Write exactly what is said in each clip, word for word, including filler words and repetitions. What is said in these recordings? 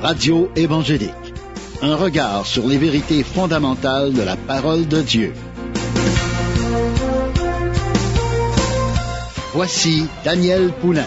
Radio évangélique. Un regard sur les vérités fondamentales de la parole de Dieu. Voici Daniel Poulain.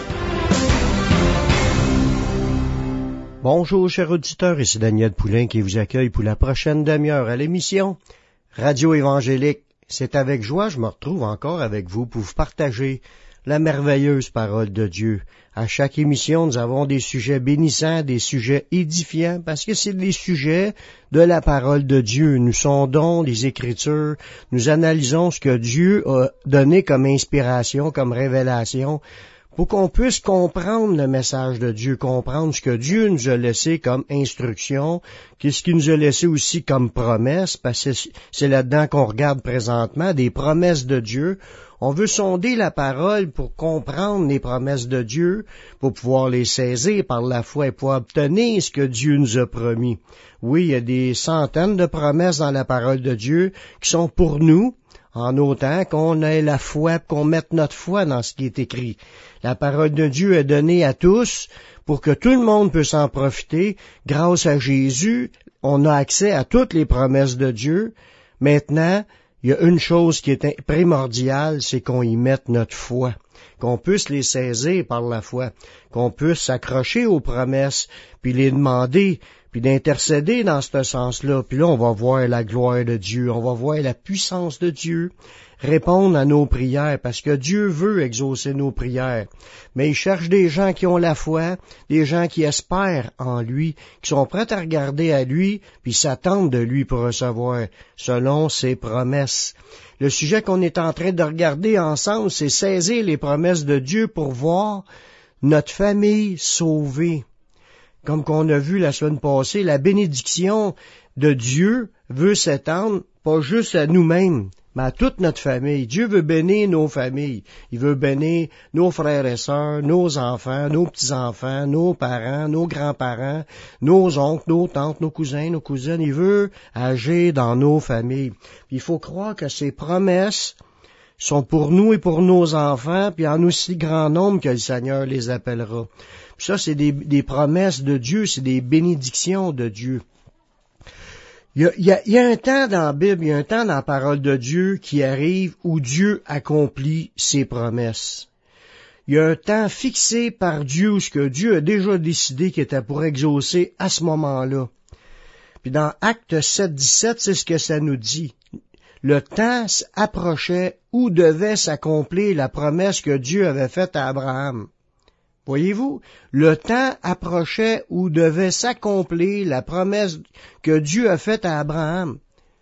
Bonjour, chers auditeurs, ici Daniel Poulain qui vous accueille pour la prochaine demi-heure à l'émission Radio évangélique. C'est avec joie, je me retrouve encore avec vous pour vous partager la merveilleuse parole de Dieu. À chaque émission, nous avons des sujets bénissants, des sujets édifiants, parce que c'est des sujets de la parole de Dieu. Nous sondons les Écritures, nous analysons ce que Dieu a donné comme inspiration, comme révélation, pour qu'on puisse comprendre le message de Dieu, comprendre ce que Dieu nous a laissé comme instruction, qu'est-ce qu'il nous a laissé aussi comme promesse, parce que c'est là-dedans qu'on regarde présentement, des promesses de Dieu. On veut sonder la parole pour comprendre les promesses de Dieu, pour pouvoir les saisir par la foi et pouvoir obtenir ce que Dieu nous a promis. Oui, il y a des centaines de promesses dans la parole de Dieu qui sont pour nous, en autant qu'on ait la foi, qu'on mette notre foi dans ce qui est écrit. La parole de Dieu est donnée à tous pour que tout le monde puisse en profiter. Grâce à Jésus, on a accès à toutes les promesses de Dieu. Maintenant, il y a une chose qui est primordiale, c'est qu'on y mette notre foi, qu'on puisse les saisir par la foi, qu'on puisse s'accrocher aux promesses, puis les demander, puis d'intercéder dans ce sens-là. Puis là, on va voir la gloire de Dieu, on va voir la puissance de Dieu répondre à nos prières, parce que Dieu veut exaucer nos prières. Mais il cherche des gens qui ont la foi, des gens qui espèrent en lui, qui sont prêts à regarder à lui, puis s'attendent de lui pour recevoir, selon ses promesses. Le sujet qu'on est en train de regarder ensemble, c'est saisir les promesses de Dieu pour voir notre famille sauvée. Comme qu'on a vu la semaine passée, la bénédiction de Dieu veut s'étendre pas juste à nous-mêmes, mais à toute notre famille. Dieu veut bénir nos familles. Il veut bénir nos frères et sœurs, nos enfants, nos petits-enfants, nos parents, nos grands-parents, nos oncles, nos tantes, nos cousins, nos cousines. Il veut agir dans nos familles. Puis il faut croire que ces promesses sont pour nous et pour nos enfants, puis en aussi grand nombre que le Seigneur les appellera. Puis ça, c'est des, des promesses de Dieu, c'est des bénédictions de Dieu. Il y, a, il, y a, il y a un temps dans la Bible, il y a un temps dans la parole de Dieu qui arrive où Dieu accomplit ses promesses. Il y a un temps fixé par Dieu où ce que Dieu a déjà décidé qu'il était pour exaucer à ce moment-là. Puis dans Actes sept, dix-sept, c'est ce que ça nous dit. Le temps approchait où devait s'accomplir la promesse que Dieu avait faite à Abraham. Voyez-vous, le temps approchait où devait s'accomplir la promesse que Dieu a faite à Abraham.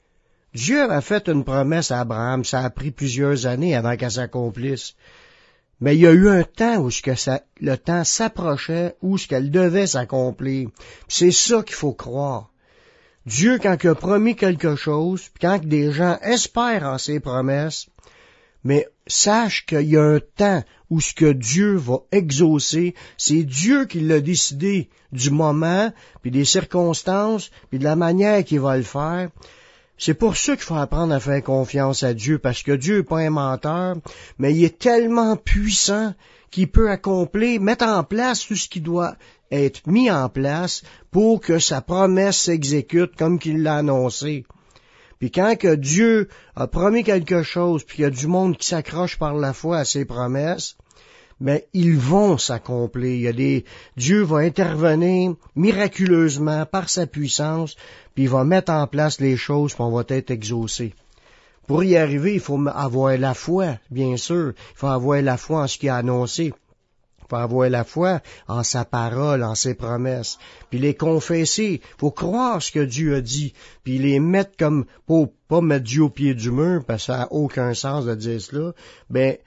Dieu avait fait une promesse à Abraham, ça a pris plusieurs années avant qu'elle s'accomplisse. Mais il y a eu un temps où ce que ça, le temps s'approchait, où ce qu'elle devait s'accomplir. C'est ça qu'il faut croire. Dieu, quand il a promis quelque chose, puis quand des gens espèrent en ses promesses, mais sache qu'il y a un temps où ce que Dieu va exaucer, c'est Dieu qui l'a décidé du moment, puis des circonstances, puis de la manière qu'il va le faire. C'est pour ça qu'il faut apprendre à faire confiance à Dieu, parce que Dieu n'est pas un menteur, mais il est tellement puissant qu'il peut accomplir, mettre en place tout ce qui doit être mis en place pour que sa promesse s'exécute comme qu'il l'a annoncé. Puis quand que Dieu a promis quelque chose, puis il y a du monde qui s'accroche par la foi à ses promesses, mais ils vont s'accomplir. Il y a des, Dieu va intervenir miraculeusement par sa puissance, puis il va mettre en place les choses, puis on va être exaucé. Pour y arriver, il faut avoir la foi, bien sûr. Il faut avoir la foi en ce qu'il a annoncé. Il faut avoir la foi en sa parole, en ses promesses, puis les confesser. Il faut croire ce que Dieu a dit, puis les mettre comme, pour pas mettre Dieu au pied du mur, parce que ça n'a aucun sens de dire cela, ben,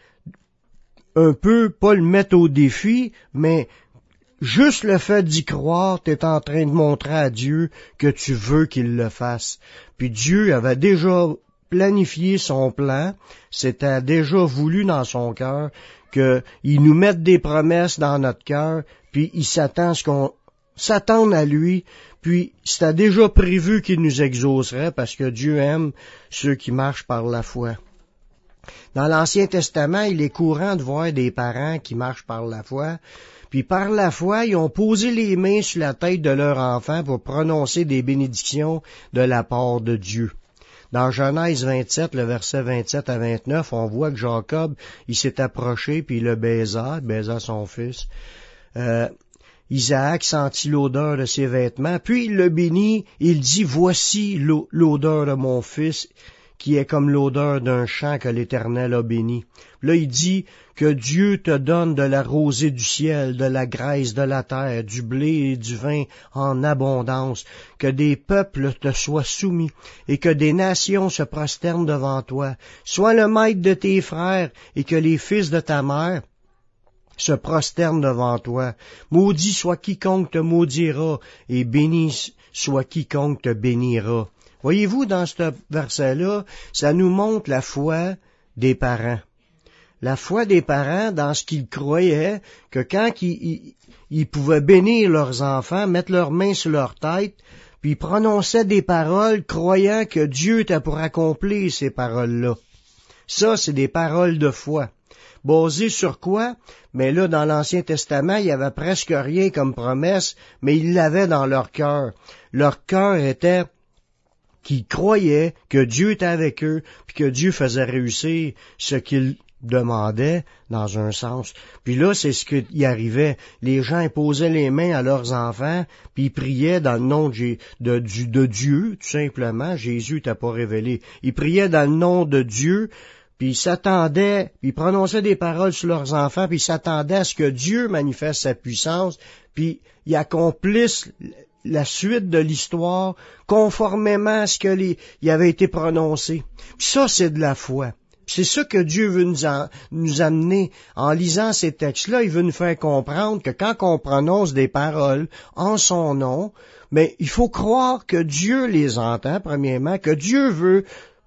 un peu, pas le mettre au défi, mais juste le fait d'y croire, tu es en train de montrer à Dieu que tu veux qu'il le fasse. Puis Dieu avait déjà planifié son plan, c'était déjà voulu dans son cœur, qu'il nous mette des promesses dans notre cœur, puis il s'attend à ce qu'on s'attende à lui, puis c'était déjà prévu qu'il nous exaucerait, parce que Dieu aime ceux qui marchent par la foi. Dans l'Ancien Testament, il est courant de voir des parents qui marchent par la foi, puis par la foi, ils ont posé les mains sur la tête de leur enfant pour prononcer des bénédictions de la part de Dieu. Dans Genèse vingt-sept, le verset vingt-sept à vingt-neuf, on voit que Jacob, il s'est approché, puis il le baisa, il baisa son fils. Euh, Isaac sentit l'odeur de ses vêtements, puis il le bénit, il dit, « Voici l'odeur de mon fils, qui est comme l'odeur d'un champ que l'Éternel a béni. » Là, il dit que Dieu te donne de la rosée du ciel, de la graisse de la terre, du blé et du vin en abondance, que des peuples te soient soumis et que des nations se prosternent devant toi. Sois le maître de tes frères et que les fils de ta mère se prosternent devant toi. Maudit soit quiconque te maudira et béni soit quiconque te bénira. Voyez-vous, dans ce verset-là, ça nous montre la foi des parents. La foi des parents dans ce qu'ils croyaient, que quand ils, ils, ils pouvaient bénir leurs enfants, mettre leurs mains sur leur tête, puis ils prononçaient des paroles, croyant que Dieu était pour accomplir ces paroles-là. Ça, c'est des paroles de foi. Basées sur quoi? Mais là, dans l'Ancien Testament, il y avait presque rien comme promesse, mais ils l'avaient dans leur cœur. Leur cœur était qu'ils croyaient que Dieu était avec eux, puis que Dieu faisait réussir ce qu'ils demandaient, dans un sens. Puis là, c'est ce qui y arrivait. Les gens posaient les mains à leurs enfants, puis ils priaient dans le nom de, de, de, de Dieu, tout simplement. Jésus t'a pas révélé. Ils priaient dans le nom de Dieu, puis ils s'attendaient, puis ils prononçaient des paroles sur leurs enfants, puis ils s'attendaient à ce que Dieu manifeste sa puissance, puis ils accomplissent la suite de l'histoire conformément à ce que les, il avait été prononcé. Puis ça, c'est de la foi. C'est ça que Dieu veut nous, en, nous amener. En lisant ces textes-là, il veut nous faire comprendre que quand on prononce des paroles en son nom, mais il faut croire que Dieu les entend, premièrement, que Dieu veut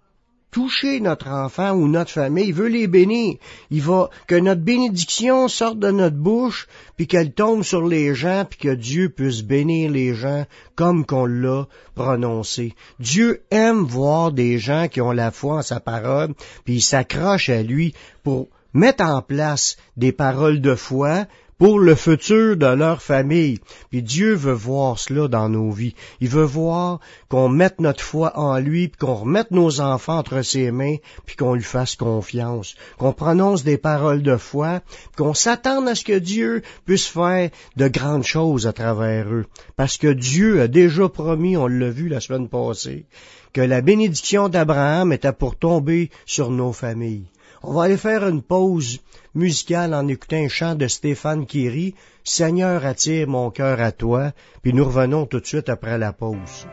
toucher notre enfant ou notre famille, il veut les bénir. Il va que notre bénédiction sorte de notre bouche, puis qu'elle tombe sur les gens, puis que Dieu puisse bénir les gens comme qu'on l'a prononcé. Dieu aime voir des gens qui ont la foi en sa parole, puis il s'accroche à lui pour mettre en place des paroles de foi pour le futur de leur famille. Puis Dieu veut voir cela dans nos vies. Il veut voir qu'on mette notre foi en lui, puis qu'on remette nos enfants entre ses mains, puis qu'on lui fasse confiance. Qu'on prononce des paroles de foi, puis qu'on s'attende à ce que Dieu puisse faire de grandes choses à travers eux. Parce que Dieu a déjà promis, on l'a vu la semaine passée, que la bénédiction d'Abraham était pour tomber sur nos familles. On va aller faire une pause musicale en écoutant un chant de Stéphane Kéry, « Seigneur, attire mon cœur à toi », puis nous revenons tout de suite après la pause.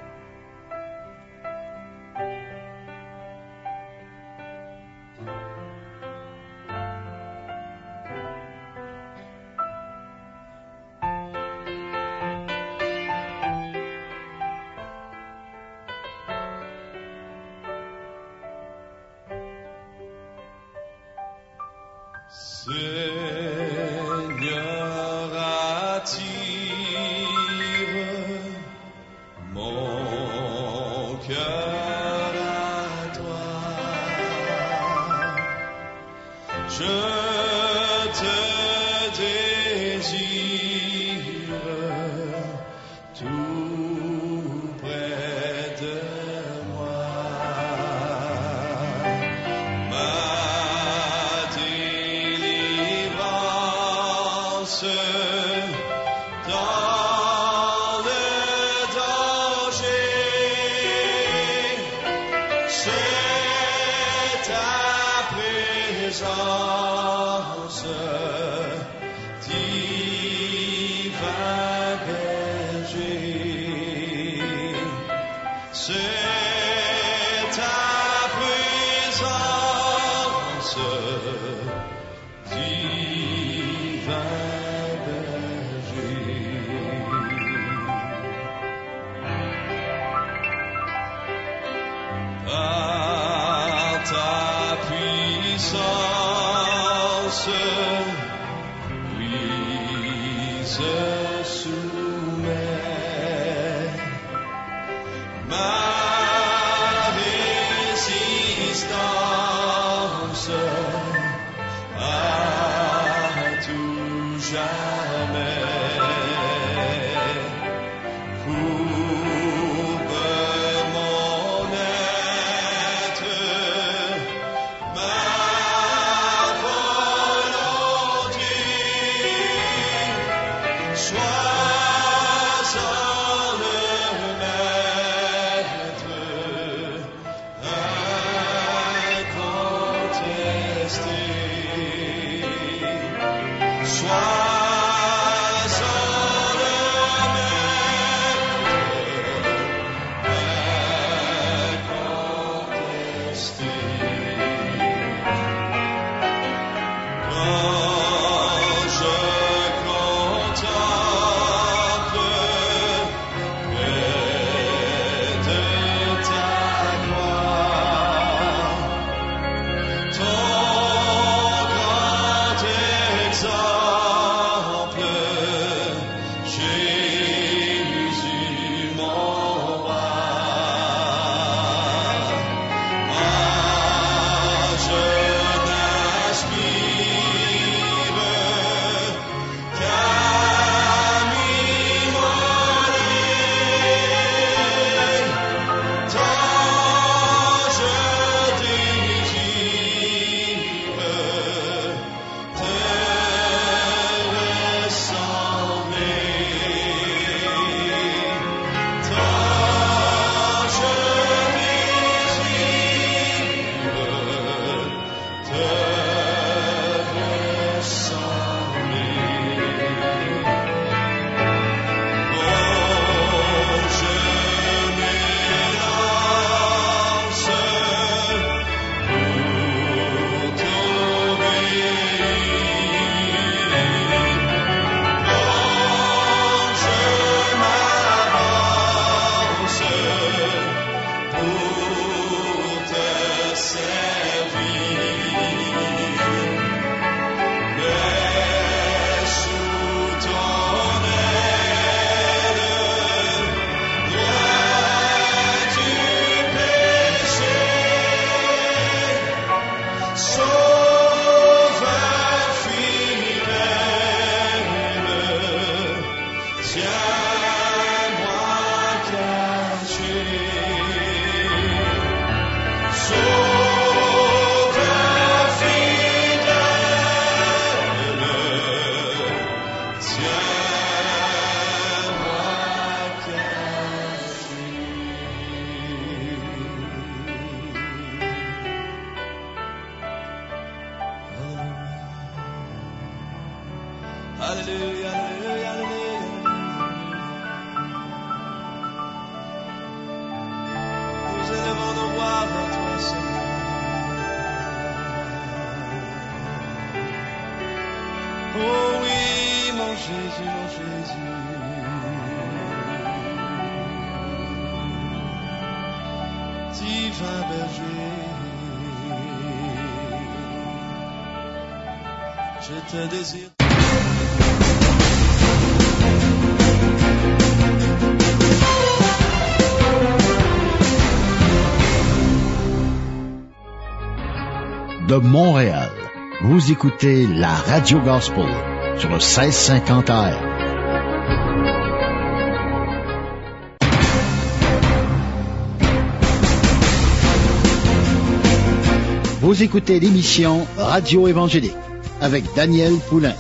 Seigneur, attire mon cœur à toi. Je te désire tout près de moi. Ma dans le danger, c'est ta présence, divin berger, c'est ta présence, divin par ta puissance, oui, je soumets ma résistance Alléluia, alléluia, alléluia. Nous élevons nos voix vers toi, Seigneur. Oh oui, mon Jésus, mon Jésus. Divin berger, je te désire. De Montréal, vous écoutez la Radio Gospel sur le seize cinquante A M. Vous écoutez l'émission Radio Évangélique avec Daniel Poulain.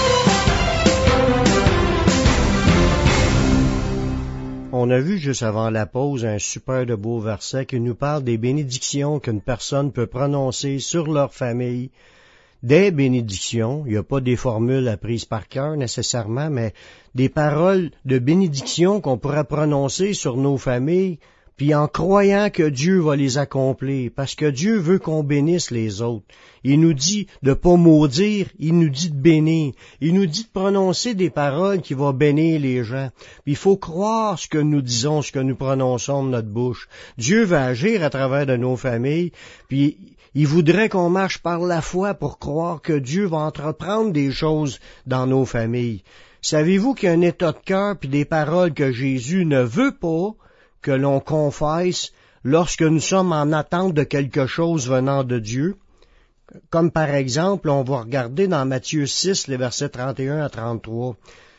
On a vu juste avant la pause un super de beau verset qui nous parle des bénédictions qu'une personne peut prononcer sur leur famille. Des bénédictions, il n'y a pas des formules apprises par cœur nécessairement, mais des paroles de bénédiction qu'on pourra prononcer sur nos familles, puis en croyant que Dieu va les accomplir, parce que Dieu veut qu'on bénisse les autres. Il nous dit de pas maudire, il nous dit de bénir. Il nous dit de prononcer des paroles qui vont bénir les gens. Puis il faut croire ce que nous disons, ce que nous prononçons de notre bouche. Dieu va agir à travers de nos familles, puis il voudrait qu'on marche par la foi pour croire que Dieu va entreprendre des choses dans nos familles. Savez-vous qu'il y a un état de cœur puis des paroles que Jésus ne veut pas que l'on confesse lorsque nous sommes en attente de quelque chose venant de Dieu? Comme par exemple, on va regarder dans Matthieu six, les versets trente et un à trente-trois.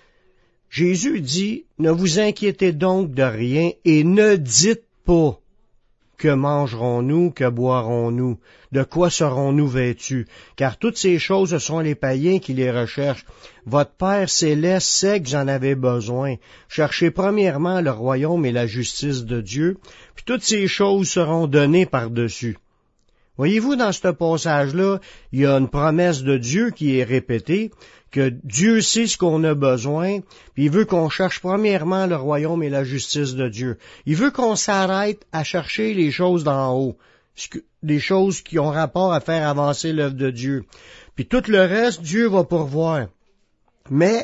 Jésus dit, « Ne vous inquiétez donc de rien et ne dites pas que mangerons-nous, que boirons-nous, de quoi serons-nous vêtus, car toutes ces choses, ce sont les païens qui les recherchent. Votre Père céleste sait que vous en avez besoin. Cherchez premièrement le royaume et la justice de Dieu, puis toutes ces choses seront données par-dessus. » Voyez-vous, dans ce passage-là, il y a une promesse de Dieu qui est répétée, que Dieu sait ce qu'on a besoin, puis il veut qu'on cherche premièrement le royaume et la justice de Dieu. Il veut qu'on s'arrête à chercher les choses d'en haut, des choses qui ont rapport à faire avancer l'œuvre de Dieu. Puis tout le reste, Dieu va pourvoir. Mais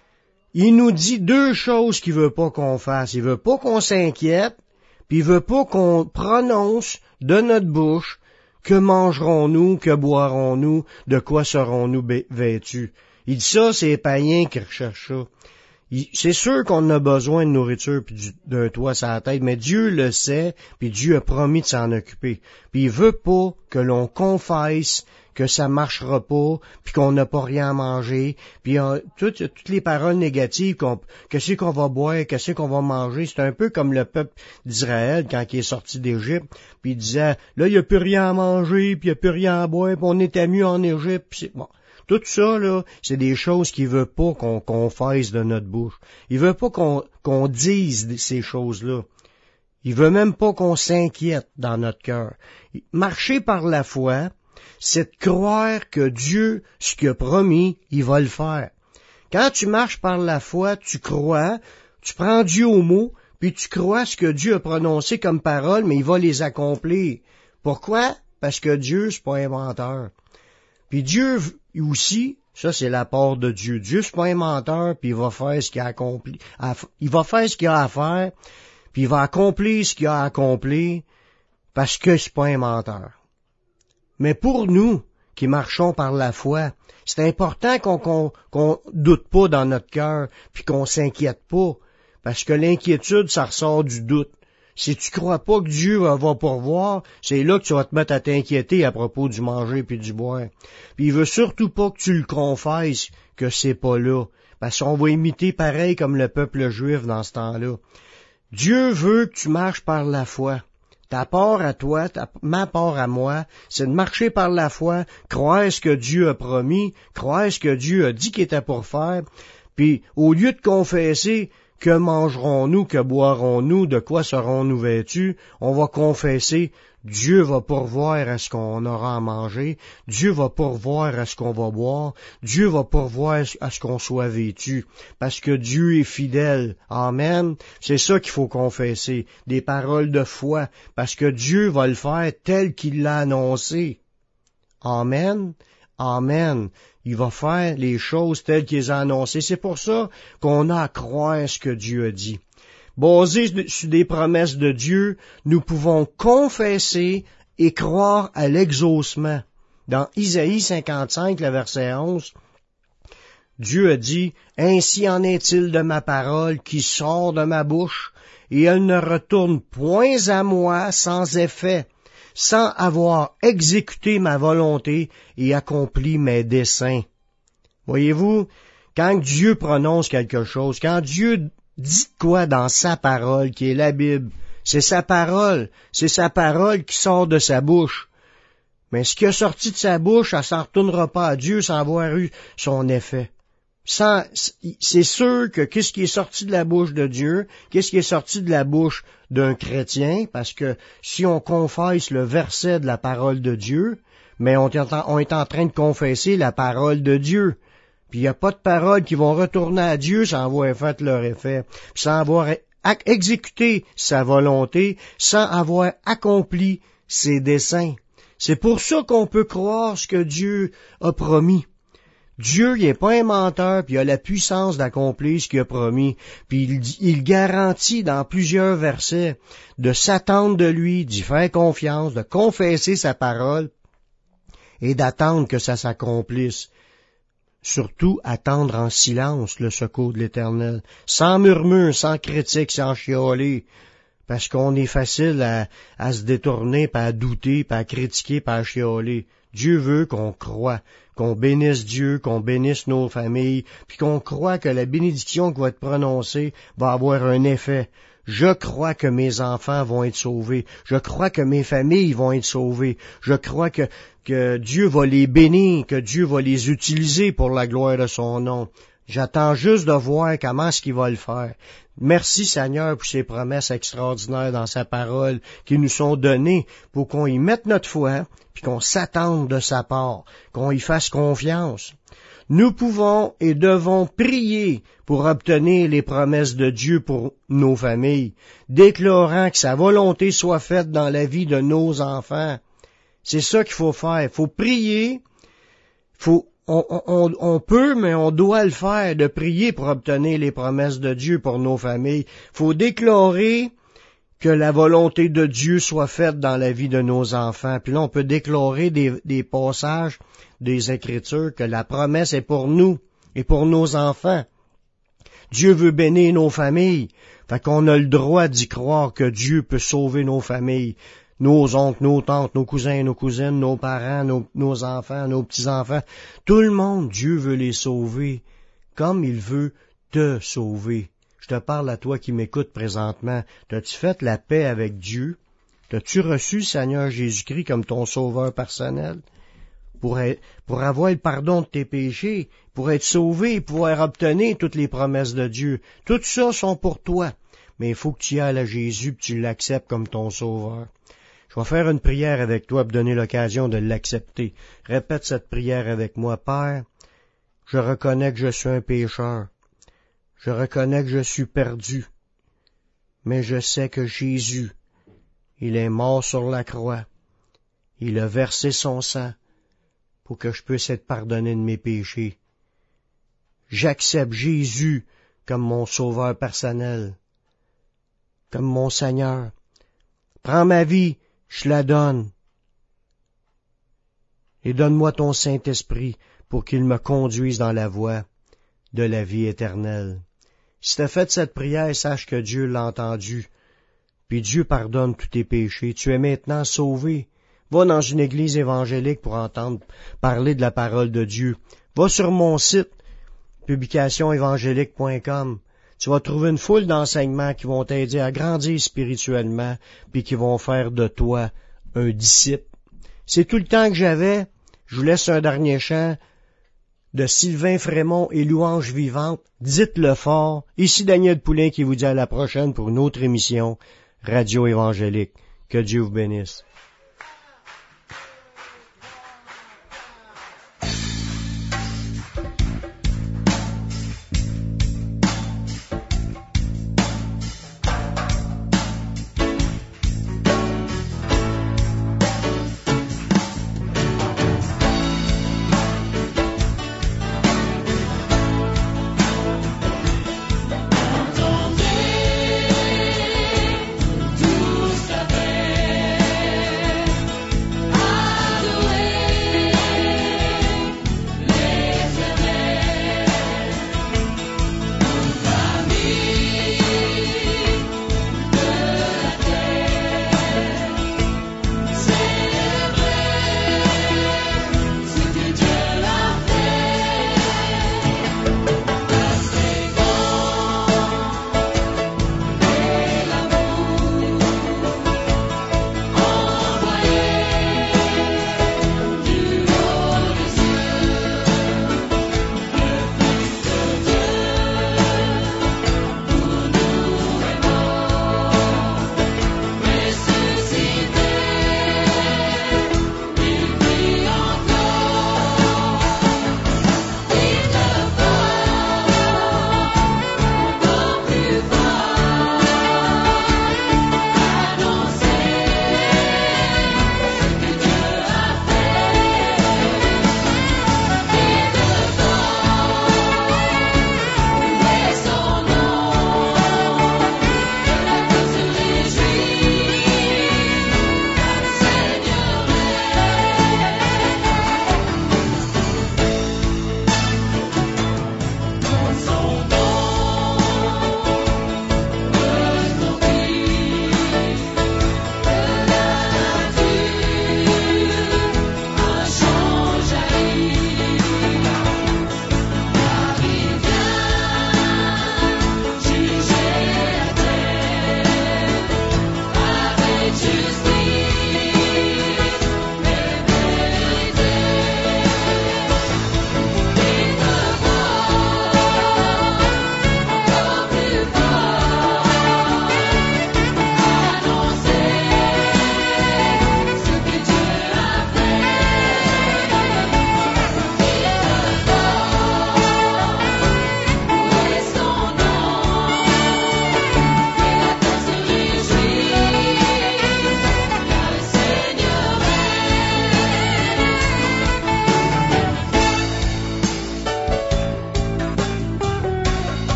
il nous dit deux choses qu'il veut pas qu'on fasse. Il veut pas qu'on s'inquiète, puis il veut pas qu'on prononce de notre bouche que mangerons-nous, que boirons-nous, de quoi serons-nous vêtus. Il dit ça, c'est les païens qui recherchent ça. Il, c'est sûr qu'on a besoin de nourriture puis d'un toit sur la tête, mais Dieu le sait, puis Dieu a promis de s'en occuper. Puis il veut pas que l'on confesse que ça marchera pas, puis qu'on n'a pas rien à manger, puis euh, toutes, toutes les paroles négatives, qu'on, qu'est-ce qu'on va boire, qu'est-ce qu'on va manger, c'est un peu comme le peuple d'Israël quand il est sorti d'Égypte, puis il disait, là, il n'y a plus rien à manger, puis il n'y a plus rien à boire, puis on était mieux en Égypte, puis c'est bon. Tout ça, là, c'est des choses qu'il veut pas qu'on confesse de notre bouche. Il veut pas qu'on, qu'on dise ces choses-là. Il veut même pas qu'on s'inquiète dans notre cœur. Marcher par la foi, c'est de croire que Dieu, ce qu'il a promis, il va le faire. Quand tu marches par la foi, tu crois, tu prends Dieu au mot, puis tu crois ce que Dieu a prononcé comme parole, mais il va les accomplir. Pourquoi? Parce que Dieu, c'est pas inventeur. Puis Dieu aussi, ça c'est la part de Dieu. Dieu, c'est pas inventeur, puis il va faire ce qu'il a accompli. Il va faire ce qu'il a à faire, puis il va accomplir ce qu'il a à accomplir, parce que c'est pas inventeur. Mais pour nous, qui marchons par la foi, c'est important qu'on, qu'on, qu'on doute pas dans notre cœur, puis qu'on s'inquiète pas, parce que l'inquiétude, ça ressort du doute. Si tu crois pas que Dieu va, va pourvoir, c'est là que tu vas te mettre à t'inquiéter à propos du manger puis du boire. Puis il veut surtout pas que tu le confesses que c'est pas là, parce qu'on va imiter pareil comme le peuple juif dans ce temps-là. Dieu veut que tu marches par la foi. Ta part à toi, ta, ma part à moi, c'est de marcher par la foi, croire ce que Dieu a promis, croire ce que Dieu a dit qu'il était pour faire, puis au lieu de confesser que mangerons-nous, que boirons-nous, de quoi serons-nous vêtus, on va confesser, Dieu va pourvoir à ce qu'on aura à manger, Dieu va pourvoir à ce qu'on va boire, Dieu va pourvoir à ce qu'on soit vêtu, parce que Dieu est fidèle. Amen. C'est ça qu'il faut confesser, des paroles de foi, parce que Dieu va le faire tel qu'il l'a annoncé. Amen. Amen. Il va faire les choses telles qu'il les a annoncées. C'est pour ça qu'on a à croire ce que Dieu a dit. Basé sur des promesses de Dieu, nous pouvons confesser et croire à l'exaucement. Dans Isaïe cinquante-cinq, le verset onze, Dieu a dit, « Ainsi en est-il de ma parole qui sort de ma bouche, et elle ne retourne point à moi sans effet, sans avoir exécuté ma volonté et accompli mes desseins. » Voyez-vous, quand Dieu prononce quelque chose, quand Dieu dit quoi dans sa parole, qui est la Bible, c'est sa parole, c'est sa parole qui sort de sa bouche. Mais ce qui a sorti de sa bouche, ça s'en retournera pas à Dieu sans avoir eu son effet. Sans, c'est sûr que qu'est-ce qui est sorti de la bouche de Dieu, qu'est-ce qui est sorti de la bouche d'un chrétien, parce que si on confesse le verset de la parole de Dieu, mais on est en, on est en train de confesser la parole de Dieu. Puis il n'y a pas de paroles qui vont retourner à Dieu sans avoir fait leur effet, sans avoir exécuté sa volonté, sans avoir accompli ses desseins. C'est pour ça qu'on peut croire ce que Dieu a promis. Dieu, il n'est pas un menteur, puis il a la puissance d'accomplir ce qu'il a promis. Puis il, il garantit dans plusieurs versets de s'attendre de lui, d'y faire confiance, de confesser sa parole et d'attendre que ça s'accomplisse. Surtout attendre en silence le secours de l'Éternel, sans murmure, sans critique, sans chialer, Parce qu'on est facile à, à se détourner, puis à douter, puis à critiquer, puis à chialer. Dieu veut qu'on croie, qu'on bénisse Dieu, qu'on bénisse nos familles, puis qu'on croit que la bénédiction qui va être prononcée va avoir un effet. Je crois que mes enfants vont être sauvés. Je crois que mes familles vont être sauvées. Je crois que, que Dieu va les bénir, que Dieu va les utiliser pour la gloire de son nom. J'attends juste de voir comment est-ce qu'il va le faire. Merci Seigneur pour ces promesses extraordinaires dans sa parole qui nous sont données pour qu'on y mette notre foi, puis qu'on s'attende de sa part, qu'on y fasse confiance. Nous pouvons et devons prier pour obtenir les promesses de Dieu pour nos familles, déclarant que sa volonté soit faite dans la vie de nos enfants. C'est ça qu'il faut faire. Il faut prier, faut On, on, on peut, mais on doit le faire, de prier pour obtenir les promesses de Dieu pour nos familles. Il faut déclarer que la volonté de Dieu soit faite dans la vie de nos enfants. Puis là, on peut déclarer des, des passages des Écritures que la promesse est pour nous et pour nos enfants. Dieu veut bénir nos familles. Fait qu'on a le droit d'y croire que Dieu peut sauver nos familles. Nos oncles, nos tantes, nos cousins, nos cousines, nos parents, nos, nos enfants, nos petits-enfants. Tout le monde, Dieu veut les sauver, comme il veut te sauver. Je te parle à toi qui m'écoutes présentement. T'as-tu fait la paix avec Dieu? T'as-tu reçu Seigneur Jésus-Christ comme ton sauveur personnel? Pour, être, pour avoir le pardon de tes péchés, pour être sauvé, pouvoir obtenir toutes les promesses de Dieu. Tout ça sont pour toi. Mais il faut que tu ailles à Jésus et que tu l'acceptes comme ton sauveur. Je vais faire une prière avec toi pour donner l'occasion de l'accepter. Répète cette prière avec moi. Père, je reconnais que je suis un pécheur. Je reconnais que je suis perdu. Mais je sais que Jésus, il est mort sur la croix. Il a versé son sang pour que je puisse être pardonné de mes péchés. J'accepte Jésus comme mon sauveur personnel, comme mon Seigneur. Prends ma vie, je la donne. Et donne-moi ton Saint-Esprit pour qu'il me conduise dans la voie de la vie éternelle. Si tu as fait cette prière, sache que Dieu l'a entendue. Puis Dieu pardonne tous tes péchés. Tu es maintenant sauvé. Va dans une église évangélique pour entendre parler de la parole de Dieu. Va sur mon site, publication évangélique point com. Tu vas trouver une foule d'enseignements qui vont t'aider à grandir spirituellement, puis qui vont faire de toi un disciple. C'est tout le temps que j'avais. Je vous laisse un dernier chant de Sylvain Frémont et Louange Vivante. Dites-le fort. Ici Daniel Poulain qui vous dit à la prochaine pour une autre émission Radio Évangélique. Que Dieu vous bénisse. Tout savait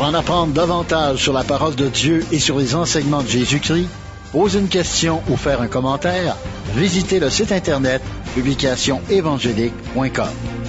en apprendre davantage sur la parole de Dieu et sur les enseignements de Jésus-Christ, poser une question ou faire un commentaire, visitez le site Internet publication évangélique point com.